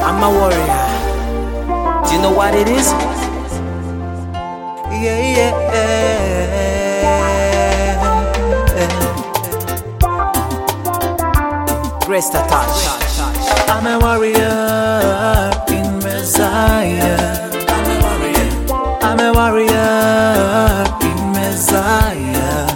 I'm a warrior. Do you know what it is? Yeah. Grace to touch. I'm a warrior in Messiah. I'm a warrior in Messiah.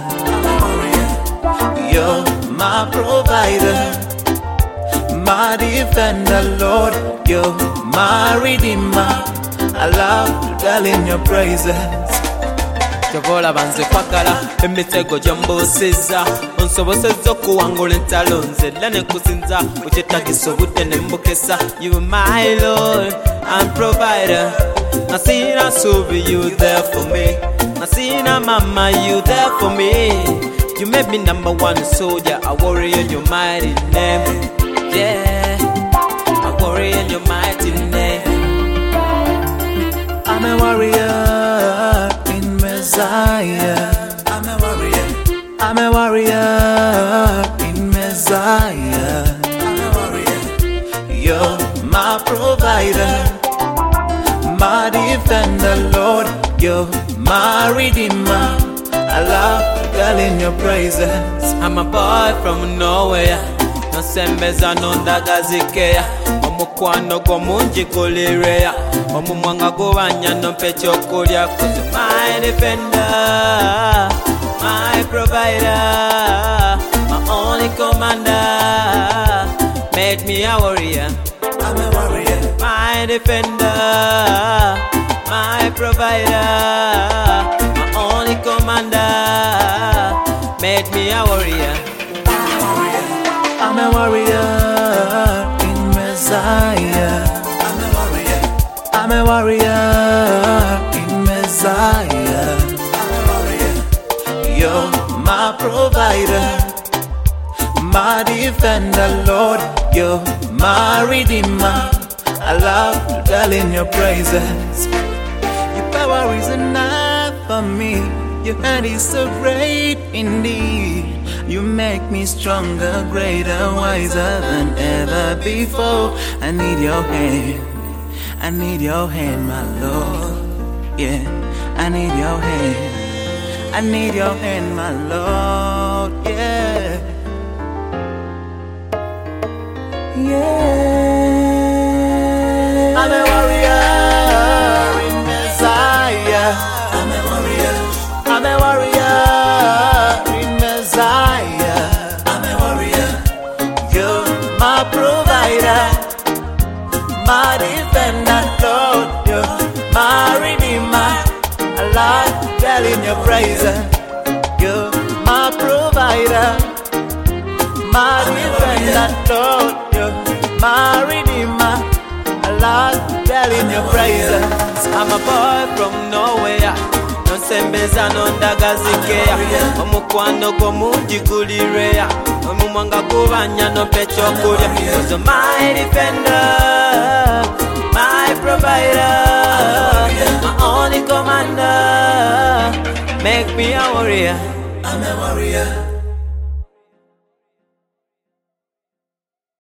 You're my provider, my defender, Lord. You're my redeemer. I love to dwell in your praises. Chovola banze kwakala emitego gyamboseza onsoboseza okuwangula entalo nzella ne nkusinza okyetagisa obudde ne mbukesa. You my Lord and provider. Nasina subi, you there for me. Nasina mama, you there for me. You made me number one soldier, a warrior in your mighty name. Yeah, a warrior in your mighty name. I'm a warrior in Messiah. I'm a warrior. I'm a warrior in Messiah. I'm a warrior. You're my provider, my defender, Lord. You're my redeemer. I love to dwell in your praises. I'm a boy from nowhere. No sembeza no ndagazikeya. Omukwano gwo mungi gulireya. Omumwanga gubanya no mpecha okulya. Cause you're my defender, my provider, my only commander. Made me a warrior. I'm a warrior. My defender, my provider, my only commander. Made me a warrior. I'm a warrior in Messiah. I'm a warrior. I'm a warrior in Messiah. I'm a warrior. You're my provider, my defender, Lord. You're my redeemer. I love to dwell in your praises. Your power is enough for me. Your hand is so great indeed. You make me stronger, greater, wiser than ever before. I need your hand. I need your hand, my Lord. Yeah, I need your hand. I need your hand, my Lord. Yeah. I'm a warrior in Messiah. I'm a warrior. I'm a warrior in Messiah. I'm a warrior. You're my provider, my defender, Lord. You're my redeemer. I love to dwell in your praises. You're my provider, my defender, Lord. You're my redeemer. I love to dwell in your praises. I'm a boy from nowhere. No sembeza no ndagazikeya. Omukwano gwo mungi gulireya. Omumwanga gubanya no mpecha okulya. Cause you're my defender, my provider, my only commander. Make me a warrior. I'm a warrior.